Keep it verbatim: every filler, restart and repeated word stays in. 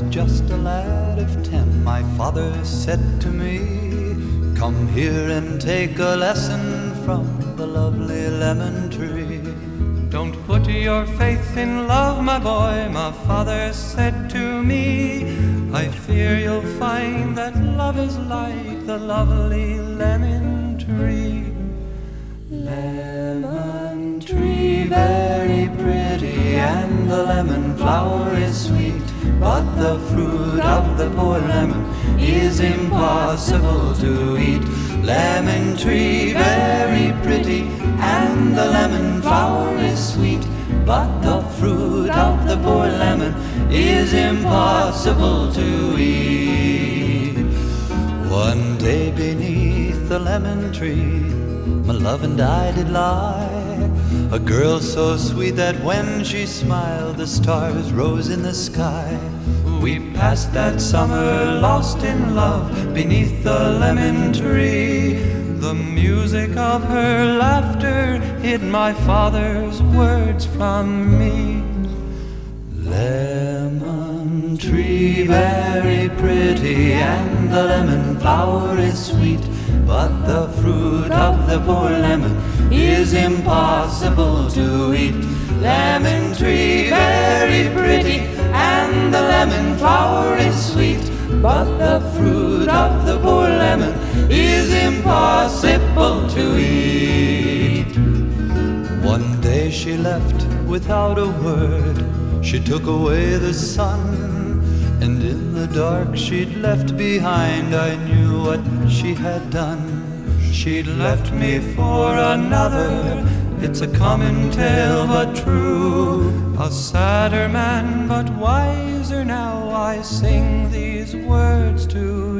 just a lad of ten, my father said to me, "Come here and take a lesson from the lovely lemon tree." Don't put your faith in love, my boy, my father said to me. I fear you'll find that love is like the lovely lemon tree. Lemon tree, very pretty, and the lemon flower is sweet, but the fruit of the poor lemon is impossible to eat. Lemon tree, very pretty, and the lemon flower is sweet, but the fruit of the poor lemon is impossible to eat. One day beneath the lemon tree, my love and I did lie, a girl so sweet that when she smiled the stars rose in the sky. We passed that summer lost in love beneath the lemon tree. The music of her laughter hid my father's words from me. Lemon tree, very pretty, and the lemon flower is sweet, but the fruit of the poor lemon is impossible to eat. Lemon tree, very pretty, and the lemon flower is sweet, but the fruit of the poor lemon is impossible to eat. One day she left without a word. She took away the sun, and in the dark she'd left behind, I knew what she had done. She'd left me for another, it's a common tale but true. A sadder man but wiser now I sing these words to